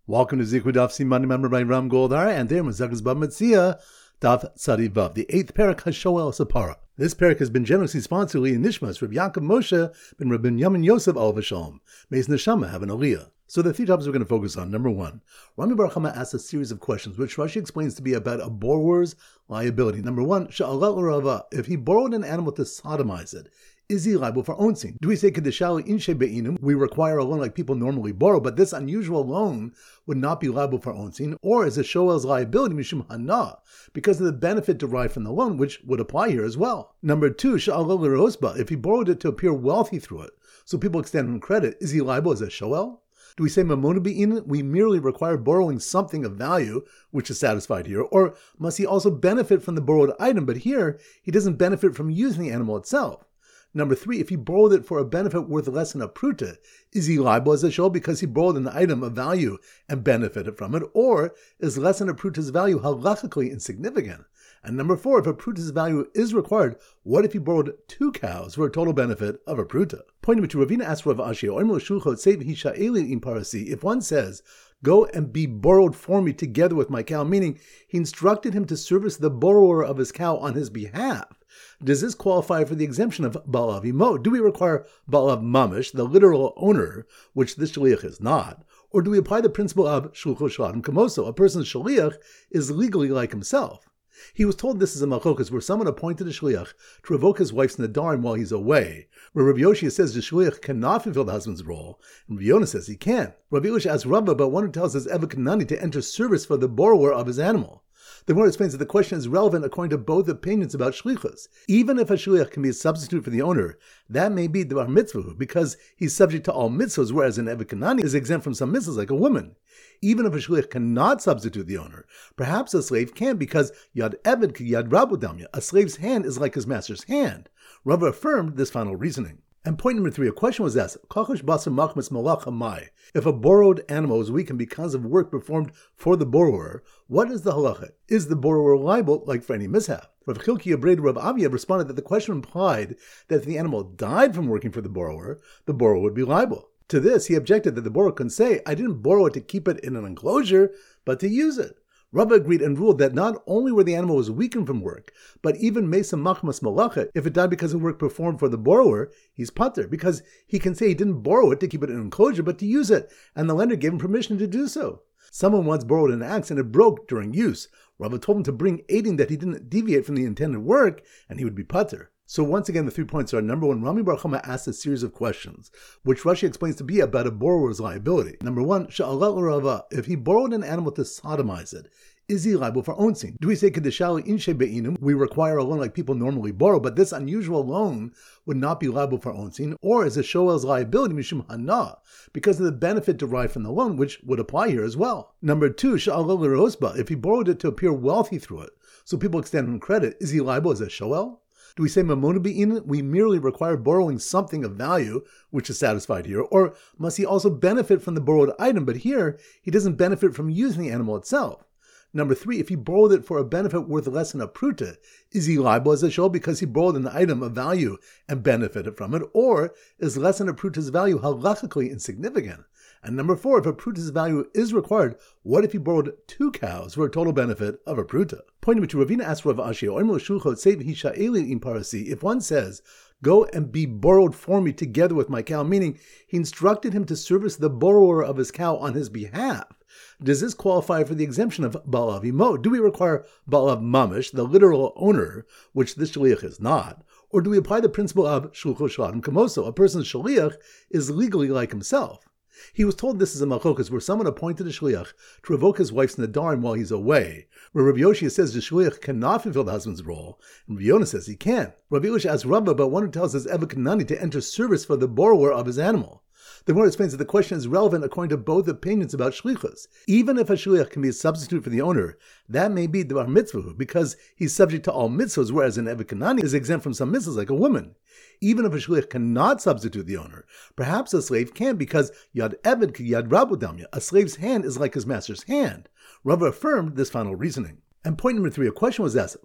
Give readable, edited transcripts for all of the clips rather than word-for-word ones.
Welcome to Zikra Daf Siman member by Ram Goldar, and there Mazakas Bab Metzia Daf Tzadi Vav, the 8th parak Hashoel Sapara. This parak has been generously sponsored in Nishmas Rabbi Yaakov Moshe ben Rabbi Yamin Yosef Al Vashalom. May his neshama have an aliyah. So the three topics we're going to focus on. Number one, Rami Bar Chama asks a series of questions, which Rashi explains to be about a borrower's liability. Number one, Sha'alat l'Rava, if he borrowed an animal to sodomize it, is he liable for onsin? Do we say kedeshali inshe be'inum? We require a loan like people normally borrow, but this unusual loan would not be liable for onsin, or is it shoel's liability mishum hana, because of the benefit derived from the loan, which would apply here as well. Number two, sha'alol l'rosba, if he borrowed it to appear wealthy through it, so people extend him credit, is he liable as a shoel? Do we say mamona be'in? We merely require borrowing something of value, which is satisfied here, or must he also benefit from the borrowed item? But here, he doesn't benefit from using the animal itself. Number three, if he borrowed it for a benefit worth less than a pruta, is he liable as a shoel because he borrowed an item of value and benefited from it, or is less than a pruta's value halachically insignificant? And number four, if a pruta's value is required, what if he borrowed 2 cows for a total benefit of a pruta? Point number two, Ravina asks Rav Ashia, if one says, go and be borrowed for me together with my cow, meaning he instructed him to service the borrower of his cow on his behalf, does this qualify for the exemption of Ba'alav Imo? Do we require Ba'alav Mamish, the literal owner, which this Shaliach is not? Or do we apply the principle of Shulcho Shaladim Kamoso? A person's Shaliach is legally like himself. He was told this is a malchokas where someone appointed a shliach to revoke his wife's nadarim while he's away, where Rabbi Yoshia says the shliach cannot fulfill the husband's role, and Rabbi Yonah says he can. Rabbi Yoshia asks Rabbah about one who tells his Eved Kanani to enter service for the borrower of his animal. The Gemara explains that the question is relevant according to both opinions about shlichus. Even if a shliach can be a substitute for the owner, that may be the bar mitzvah, because he's subject to all mitzvahs, whereas an Eved Kanani is exempt from some mitzvahs like a woman. Even if a shliach cannot substitute the owner, perhaps a slave can, because yad eved ki yad rabu damya, a slave's hand is like his master's hand. Rava affirmed this final reasoning. And point number three, a question was asked, if a borrowed animal is weakened because of work performed for the borrower, what is the halacha? Is the borrower liable like for any mishap? Rav Chilki Abreid Rav Avia responded that the question implied that if the animal died from working for the borrower would be liable. To this, he objected that the borrower can say, I didn't borrow it to keep it in an enclosure, but to use it. Rabbah agreed and ruled that not only were the animal was weakened from work, but even mesa machmas malacha, if it died because of work performed for the borrower, he's pater, because he can say he didn't borrow it to keep it in an enclosure, but to use it, and the lender gave him permission to do so. Someone once borrowed an axe and it broke during use. Rabbah told him to bring aiding that he didn't deviate from the intended work, and he would be pater. So once again, the 3 points are, number one, Rami Bar Chama asks a series of questions, which Rashi explains to be about a borrower's liability. Number one, Sha'alat l'Rava, if he borrowed an animal to sodomize it, is he liable for onsin? Do we say kedeshali inshe be'inum? We require a loan like people normally borrow, but this unusual loan would not be liable for onsin, or is it shoel's liability mishum hana, because of the benefit derived from the loan, which would apply here as well. Number two, sha'alol l'rosba, if he borrowed it to appear wealthy through it, so people extend him credit, is he liable as a shoel? Do we say mamona be'in? We merely require borrowing something of value, which is satisfied here, or must he also benefit from the borrowed item? But here, he doesn't benefit from using the animal itself. Number three, if he borrowed it for a benefit worth less than a pruta, is he liable as a shoel because he borrowed an item of value and benefited from it, or is less than a pruta's value halachically insignificant? And number four, if a pruta's value is required, what if he borrowed 2 cows for a total benefit of a pruta? Point number two, Ravina asks Rav Ashia, if one says, go and be borrowed for me together with my cow, meaning he instructed him to service the borrower of his cow on his behalf, does this qualify for the exemption of Ba'alav Imo? Do we require Ba'alav Mamish, the literal owner, which this Shaliach is not? Or do we apply the principle of Shulcho Shaladim Kamoso? A person's Shaliach is legally like himself. He was told this is a malchokas where someone appointed a shliach to revoke his wife's nadarim while he's away, where Rabbi Yoshia says the shliach cannot fulfill the husband's role, and Rabbi Yonah says he can. Rabbi Yoshia asks Rabbah about one who tells his Eved Kanani to enter service for the borrower of his animal. The Gemara explains that the question is relevant according to both opinions about shlichus. Even if a shliach can be a substitute for the owner, that may be the bar mitzvah, because he's subject to all mitzvahs, whereas an Eved Kanani is exempt from some mitzvahs like a woman. Even if a shliach cannot substitute the owner, perhaps a slave can, because yad eved ki yad rabu damya, a slave's hand is like his master's hand. Rava affirmed this final reasoning. And point number 3, a question was asked,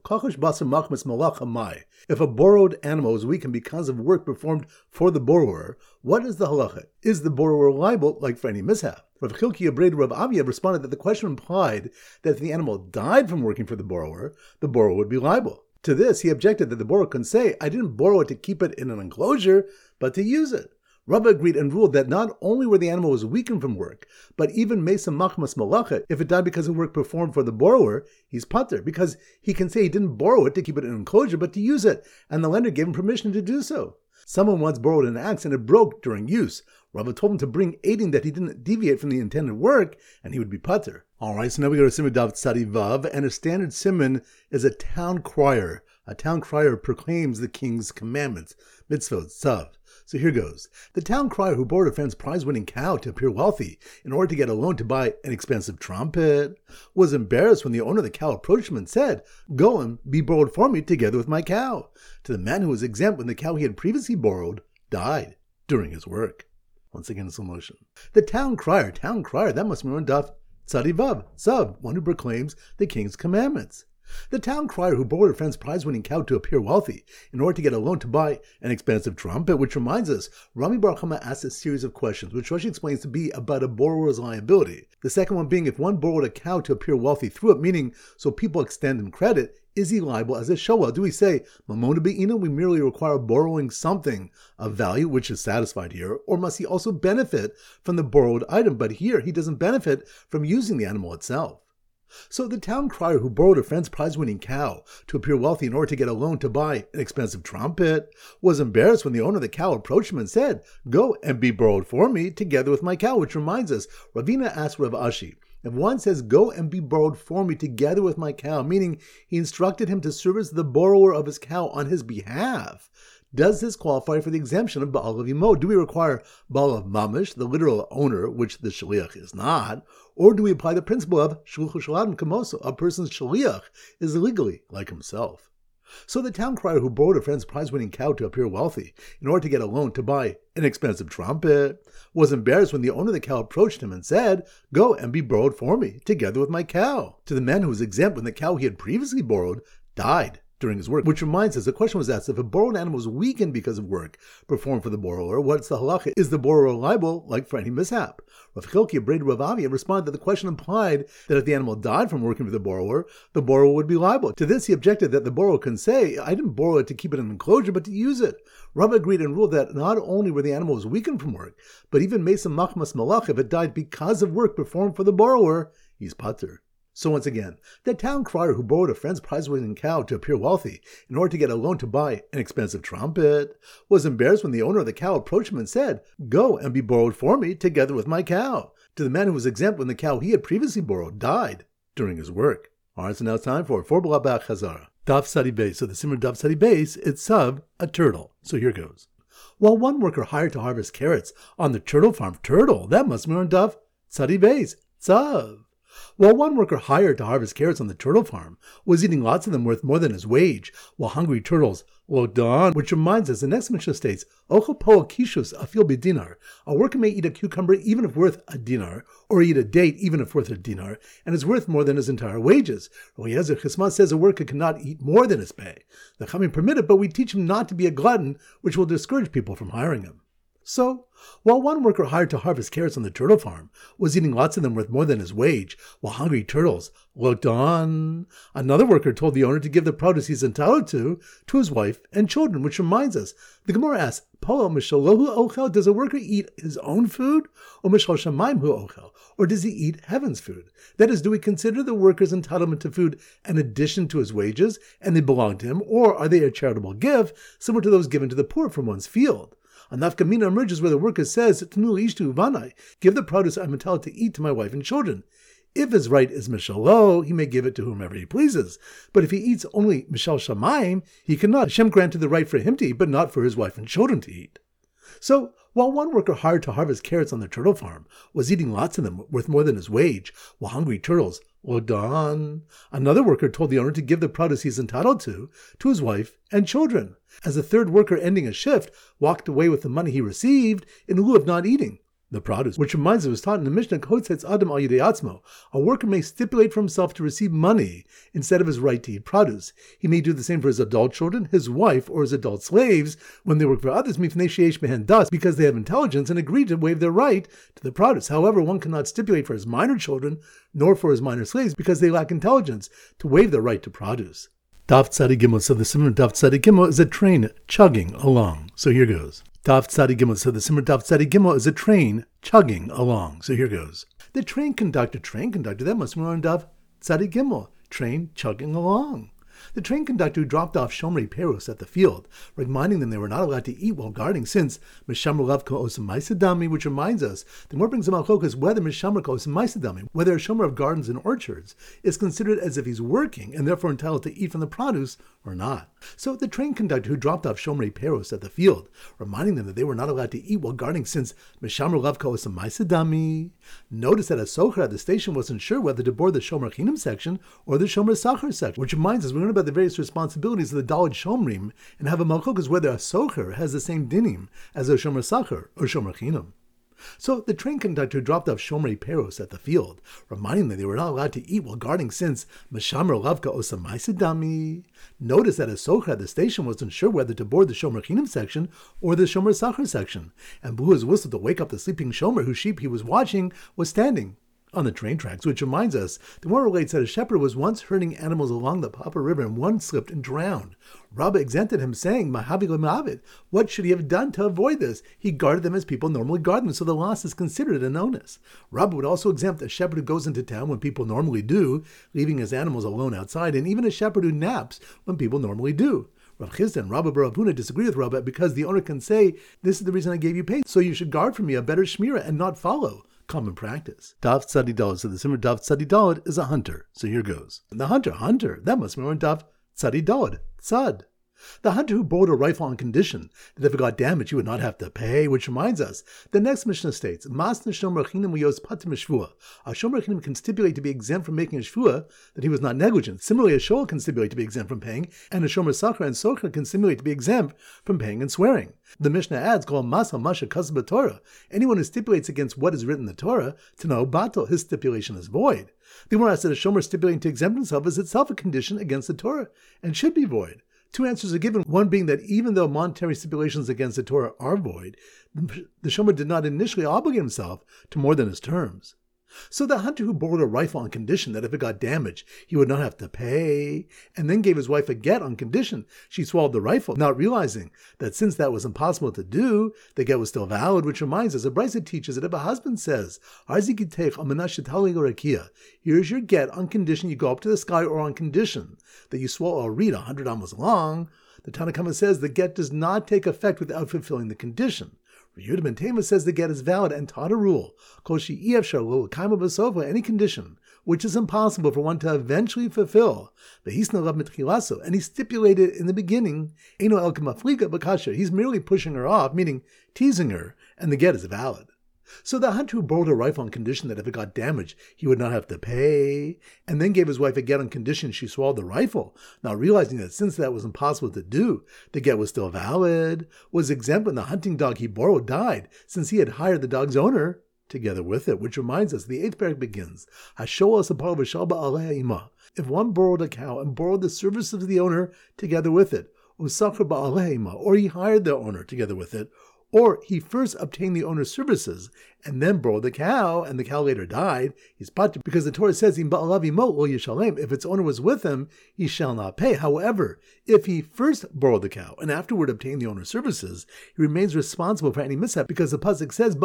if a borrowed animal is weakened because of work performed for the borrower, what is the halacha? Is the borrower liable like for any mishap? Rav Chilkiah Breder Rav Avia responded that the question implied that if the animal died from working for the borrower would be liable. To this, he objected that the borrower can say, I didn't borrow it to keep it in an enclosure, but to use it. Rabba agreed and ruled that not only were the animal was weakened from work, but even Mesa Machmas Malacha, if it died because of work performed for the borrower, he's pater, because he can say he didn't borrow it to keep it in an enclosure, but to use it, and the lender gave him permission to do so. Someone once borrowed an axe and it broke during use. Rabba told him to bring aiding that he didn't deviate from the intended work, and he would be pater. Alright, so now we go to Siman Daf Tzadi Vav, and a standard siman is a town crier. A town crier proclaims the king's commandments, mitzvot, tzav. So here goes. The town crier who borrowed a friend's prize-winning cow to appear wealthy in order to get a loan to buy an expensive trumpet was embarrassed when the owner of the cow approached him and said, Go and be borrowed for me together with my cow. To the man who was exempt when the cow he had previously borrowed died during his work. Once again in slow motion. The town crier, that must be on Daf Tzadi Vav, Tzav, one who proclaims the king's commandments. The town crier who borrowed a friend's prize-winning cow to appear wealthy in order to get a loan to buy an expensive trumpet, which reminds us, Rami Bar Chama asks a series of questions, which Rashi explains to be about a borrower's liability. The second one being, if one borrowed a cow to appear wealthy through it, meaning so people extend him credit, is he liable as a shoel? Do we say, Mamona be'ina, we merely require borrowing something of value, which is satisfied here, or must he also benefit from the borrowed item? But here, he doesn't benefit from using the animal itself. So the town crier who borrowed a friend's prize-winning cow to appear wealthy in order to get a loan to buy an expensive trumpet was embarrassed when the owner of the cow approached him and said, Go and be borrowed for me together with my cow, which reminds us, Ravina asked Rav Ashi, if one says, Go and be borrowed for me together with my cow, meaning he instructed him to service the borrower of his cow on his behalf, does this qualify for the exemption of Baal of Yimo? Do we require Baal of Mamish, the literal owner, which the Shaliach is not, or do we apply the principle of Shluch Shaladam Kamoso, a person's Shaliach is legally like himself? So the town crier who borrowed a friend's prize-winning cow to appear wealthy in order to get a loan to buy an expensive trumpet was embarrassed when the owner of the cow approached him and said, Go and be borrowed for me together with my cow. To the man who was exempt when the cow he had previously borrowed died during his work, which reminds us, the question was asked, if a borrowed animal was weakened because of work performed for the borrower, what's the halacha? Is the borrower liable like for any mishap? Rav Chilkiah Breder Rav Avia responded that the question implied that if the animal died from working for the borrower would be liable. To this, he objected that the borrower can say, I didn't borrow it to keep it in an enclosure, but to use it. Rav agreed and ruled that not only were the animals weakened from work, but even Mesa Machmas Malach, if it died because of work performed for the borrower, he's pater. So once again, the town crier who borrowed a friend's prize-winning cow to appear wealthy in order to get a loan to buy an expensive trumpet was embarrassed when the owner of the cow approached him and said, Go and be borrowed for me together with my cow. To the man who was exempt when the cow he had previously borrowed died during his work. Alright, so now it's time for Blabach Chazara. Daf Tzadi Beis. So the Simmer Daf Tzadi Beis, it's Tzav, a turtle. So here goes. While one worker hired to harvest carrots on the turtle farm, that must be on Daf Tzadi Beis, Tzav. While one worker hired to harvest carrots on the turtle farm was eating lots of them worth more than his wage, while hungry turtles looked on, which reminds us, the next Mishnah states, Ochel poa kishus afil b'dinar. A worker may eat a cucumber even if worth a dinar, or eat a date even if worth a dinar, and is worth more than his entire wages. Eliezer Chisma says a worker cannot eat more than his pay. The Chachamim permit it, but we teach him not to be a glutton, which will discourage people from hiring him. So, while one worker hired to harvest carrots on the turtle farm was eating lots of them worth more than his wage, while hungry turtles looked on, another worker told the owner to give the produce he's entitled to his wife and children, which reminds us, the Gemara asks, Poel mishalohu ochel, does a worker eat his own food, or mishal shamayim hu ochel, or does he eat heaven's food? That is, do we consider the worker's entitlement to food an addition to his wages, and they belong to him, or are they a charitable gift, similar to those given to the poor from one's field? A nafkamina emerges where the worker says, Tnu ishtu vanai, give the produce I'm entitled to eat to my wife and children. If his right is mishalo, he may give it to whomever he pleases. But if he eats only mishal shamayim, he cannot. Hashem granted the right for him to eat, but not for his wife and children to eat. So, while one worker hired to harvest carrots on the turtle farm was eating lots of them worth more than his wage, while hungry turtles looked on, another worker told the owner to give the produce he's entitled to his wife and children. As the third worker ending a shift walked away with the money he received in lieu of not eating. the produce, which reminds us, was taught in the Mishnah, Adam al Yidei Atzmo. A worker may stipulate for himself to receive money instead of his right to eat produce. He may do the same for his adult children, his wife, or his adult slaves when they work for others, because they have intelligence and agree to waive their right to the produce. However, one cannot stipulate for his minor children, nor for his minor slaves, because they lack intelligence to waive their right to produce. Daf Tzadi Gimel. So the Simran Daf Tzadi Gimel is a train chugging along. So here goes. Daf Tzadi Gimel. So the Simran Daf Tzadi Gimel is a train chugging along. So here goes. The train conductor, that must be on Daf Tzadi Gimel. Train chugging along. The train conductor who dropped off Shomrei Peros at the field, reminding them they were not allowed to eat while guarding, since Mishamar Lav Ka'osam Maisadami, which reminds us, the more brings about is whether Mishamar Ka'osam Maisadami, whether a Shomer of gardens and orchards is considered as if he's working and therefore entitled to eat from the produce or not. So the train conductor who dropped off Shomrei Peros at the field, reminding them that they were not allowed to eat while guarding, since Mishamar Lav Ka'osam Maisadami, noticed that a socher at the station wasn't sure whether to board the Shomer Chinim section or the Shomer Sachar section, which reminds us, we learn about the various responsibilities of the Daled Shomrim and have a malchok whether a socher has the same dinim as a Shomer Sachar or Shomer Chinim. So the train conductor dropped off Shomrei Peros at the field, reminding them they were not allowed to eat while guarding, since Meshamer Lavka Osamaisidami noticed that a socher at the station wasn't sure whether to board the Shomer Chinim section or the Shomer Sachar section, and blew his whistle to wake up the sleeping Shomer whose sheep he was watching was standing on the train tracks, which reminds us, the one relates that a shepherd was once herding animals along the Papa River and one slipped and drowned. Rabbah exempted him, saying, Mahavi Mavid, what should he have done to avoid this? He guarded them as people normally guard them, so the loss is considered an onus. Rabbah would also exempt a shepherd who goes into town when people normally do, leaving his animals alone outside, and even a shepherd who naps when people normally do. Rav Chisda and Rabba Bar Abuna disagree with Rabbah because the owner can say, this is the reason I gave you pay, so you should guard for me a better shmira and not follow common practice. Daf Tzadi Daled. So the Simmer Daf Tzadi Daled is a hunter. So here goes. And the hunter, that must be on Daf Tzadi Daled. Tzad. The hunter who borrowed a rifle on condition that if it got damaged, he would not have to pay, which reminds us, the next Mishnah states, Mas Shomer Chinim Uyos Patim Shvua. A Shomer Chinim can stipulate to be exempt from making a shvua that he was not negligent. Similarly, a Shoel can stipulate to be exempt from paying, and a Shomer Sachar and Socher can stipulate to be exempt from paying and swearing. The Mishnah adds, Kol Masa Masha Kasab Torah. Anyone who stipulates against what is written in the Torah, to know Batal, his stipulation is void. The Gemara said a Shomer stipulating to exempt himself is itself a condition against the Torah, and should be void. Two answers are given, one being that even though monetary stipulations against the Torah are void, the Shomer did not initially obligate himself to more than his terms. So the hunter who borrowed a rifle on condition that if it got damaged, he would not have to pay, and then gave his wife a get on condition she swallowed the rifle, not realizing that since that was impossible to do, the get was still valid, which reminds us, a brisa teaches that if a husband says, here's your get on condition you go up to the sky, or on condition that you swallow a reed 100 amos long, the Tanna Kama says the get does not take effect without fulfilling the condition. Yehuda ben Tema says the get is valid and taught a rule, any condition which is impossible for one to eventually fulfill, and he stipulated in the beginning, he's merely pushing her off, meaning teasing her, and the get is valid. So the hunter who borrowed a rifle on condition that if it got damaged, he would not have to pay, and then gave his wife a get on condition she swallowed the rifle, not realizing that since that was impossible to do, the get was still valid, was exempt when the hunting dog he borrowed died, since he had hired the dog's owner together with it, which reminds us, the 8th parak begins, if one borrowed a cow and borrowed the services of the owner together with it, or he hired the owner together with it, or he first obtained the owner's services and then borrowed the cow, and the cow later died, he's patur, because the Torah says, if its owner was with him, he shall not pay. However, if he first borrowed the cow and afterward obtained the owner's services, he remains responsible for any mishap, because the pasuk says,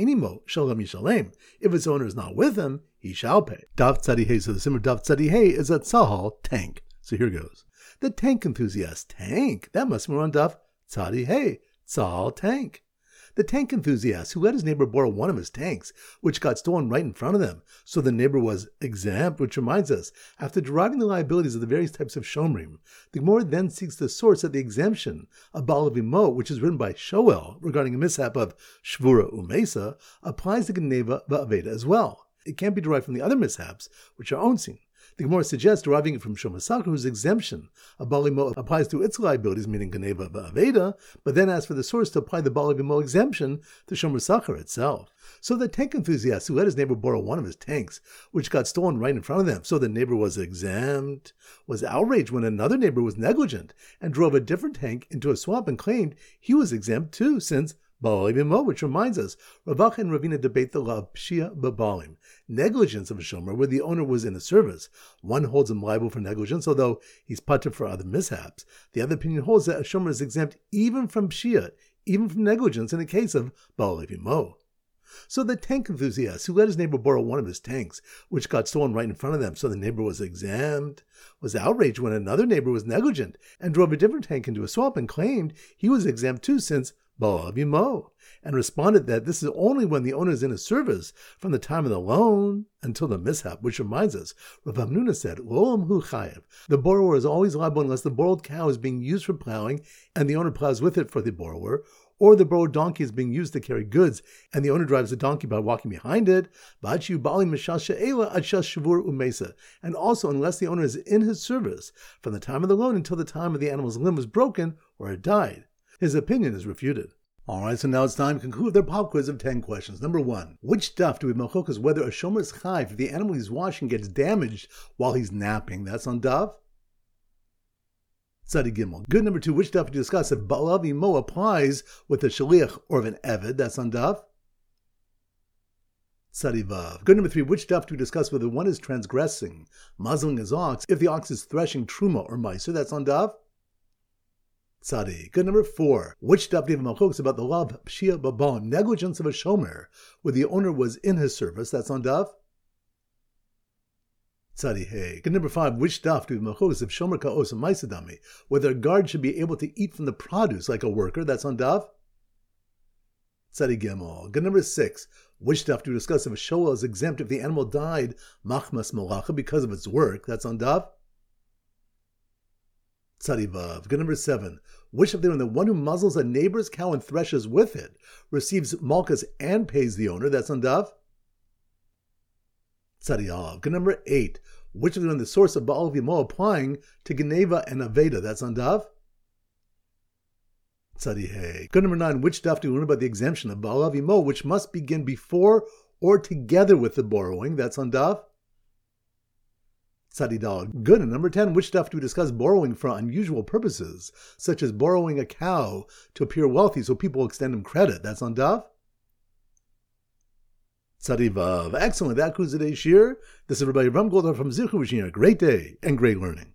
if its owner is not with him, he shall pay. Daf Tzadi Hey. So the Simmer Daf Tzadi Hey is a tzahal tank. So here goes. The tank enthusiast. Tank. That must be on Daf Tzadi Hey. Tzahal tank. The tank enthusiast who let his neighbor borrow one of his tanks, which got stolen right in front of them, so the neighbor was exempt, which reminds us, after deriving the liabilities of the various types of shomrim, the Gemara then seeks the source of the exemption of Baal Avimo, which is written by Shoel regarding a mishap of Shvura Umesa, applies to Geneva Ba'aveda as well. It can't be derived from the other mishaps, which are onsin. The Gemara suggests deriving it from Shomer Sacher, whose exemption of Baal Imo applies to its liabilities, meaning Geneva Aveda, but then asks for the source to apply the Baal Imo exemption to Shomer Sacher itself. So the tank enthusiast who let his neighbor borrow one of his tanks, which got stolen right in front of them, so the neighbor was exempt, was outraged when another neighbor was negligent and drove a different tank into a swamp and claimed he was exempt too, since Baal Imo, which reminds us, Rav Acha and Ravina debate the law of Pshia B'Balim, negligence of a shomer where the owner was in a service. One holds him liable for negligence, although he's patur for other mishaps. The other opinion holds that a shomer is exempt even from Pshia, even from negligence in the case of Baal Imo. So the tank enthusiast who let his neighbor borrow one of his tanks, which got stolen right in front of them, so the neighbor was exempt, was outraged when another neighbor was negligent and drove a different tank into a swamp and claimed he was exempt too, since Baal Imo, and responded that this is only when the owner is in a service from the time of the loan until the mishap, which reminds us, Rav Hamnuna said, Loam hu chayev. The borrower is always liable unless the borrowed cow is being used for plowing and the owner plows with it for the borrower, or the borrowed donkey is being used to carry goods and the owner drives the donkey by walking behind it, and also unless the owner is in his service from the time of the loan until the time of the animal's limb was broken or it died. His opinion is refuted. Alright, so now it's time to conclude their pop quiz of 10 questions. Number 1. Which daf do we machlokas whether a shomer is chayv if the animal he's washing gets damaged while he's napping? That's on daf. Tzadi Gimel. Good. Number 2. Which daf do you discuss if Baal Imo applies with a shaliach or of an eved? That's on daf. Tzadi Vav. Good. Number 3. Which daf do we discuss whether one is transgressing, muzzling his ox, if the ox is threshing truma or meiser? That's on daf. Tzadi. Good. Number 4. Which daf do you have malchokes about the law of Pshia B'Balim, negligence of a shomer, where the owner was in his service? That's on daf. Tzadi Hey. Good. Number 5. Which daf do you have malchokes if shomer ka'os meisadami, whether a guard should be able to eat from the produce like a worker? That's on daf. Tzadi Gimel. Good. Number 6. Which daf do you discuss if a shoel is exempt if the animal died machmas malacha because of its work? That's on daf. Tzadi Vav. Good. Number 7. Which of them, the one who muzzles a neighbor's cow and threshes with it, receives malchus and pays the owner? That's on daf. Tzadi Av. Good. Number 8. Which of them, the source of Baal Imo applying to Geneva and Aveda? That's on daf. Tzadi Hey. Good. Number 9. Which daf do you learn about the exemption of Baal Imo, which must begin before or together with the borrowing? That's on daf. Tzadi Dog. Good. And number 10, which daf do we discuss borrowing for unusual purposes, such as borrowing a cow to appear wealthy so people will extend him credit? That's on daf. Tzadi Vav. Excellent. That concludes today's shir. This is Rabbi Ram Goldar from Zichu, wishing you a great day and great learning.